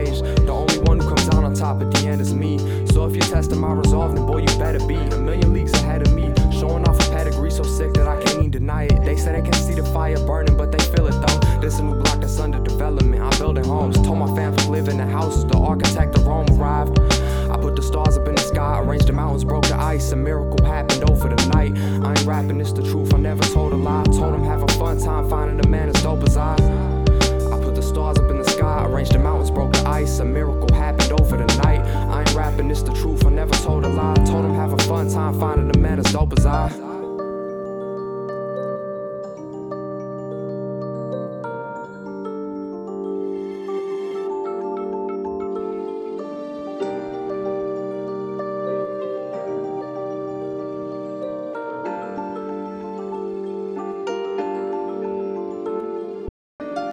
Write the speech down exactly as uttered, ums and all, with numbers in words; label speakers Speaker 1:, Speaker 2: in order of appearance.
Speaker 1: stage. The only one who comes out on top at the end is me. So if you're testing my resolve, then boy, you better be a million leagues ahead of me. Showing off a pedigree so sick that I can't even deny it. They say they can see the fire burning, but they feel it though. This a new block that's under development. I'm building homes. Told my fam to live in the houses. The architect of Rome arrived. I put the stars up in the sky, arranged the mountains, broke the ice. A miracle happened over the night. I ain't rapping, it's the truth. I never told a lie. Told him have a fun time finding a man as dope as I. I put the stars up in the sky, arranged the mountains, broke the ice. A miracle happened over the night. I ain't rapping, it's the truth. I never told a lie. Told him have a fun time finding a man as dope as I.